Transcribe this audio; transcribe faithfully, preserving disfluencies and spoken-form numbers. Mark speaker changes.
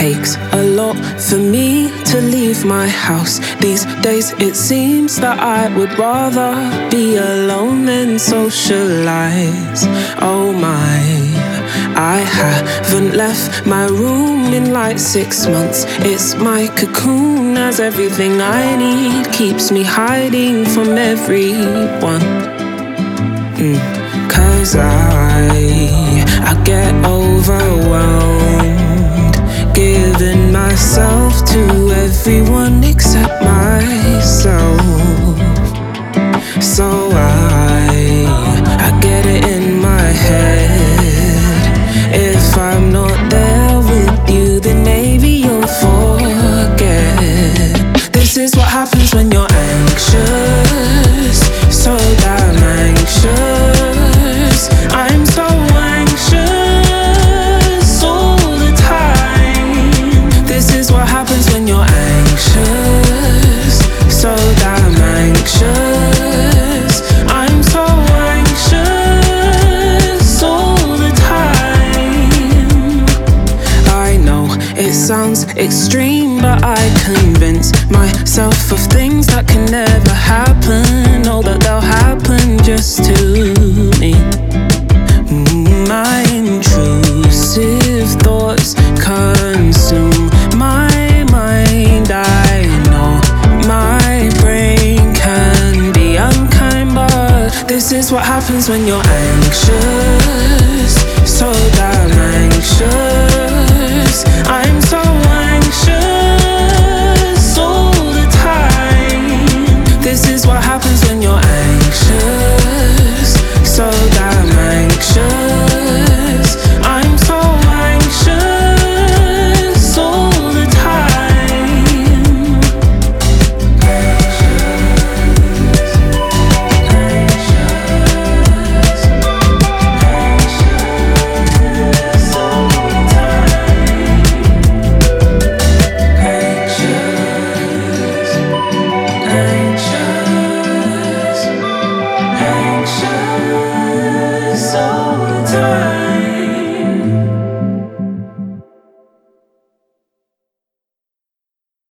Speaker 1: takes a lot for me to leave my house. These days it seems that I would rather be alone than socialize. Oh my, I haven't left my room in like six months. It's my cocoon, as everything I need keeps me hiding from everyone. mm. Cause I, I get overwhelmed, giving myself to everyone except myself. So I, I get it in my head, if I'm not there with you, then maybe you'll forget. This is what happens when you're anxious, so damn anxious. I'm so anxious all the time. This is what happens when you're anxious, so damn anxious. I'm so anxious all the time. I know it sounds extreme, but I convince myself of things that can never happen. Oh, that they'll happen just to me. My intrusive thoughts consume my mind. I know my brain can be unkind, but this is what happens when you're anxious,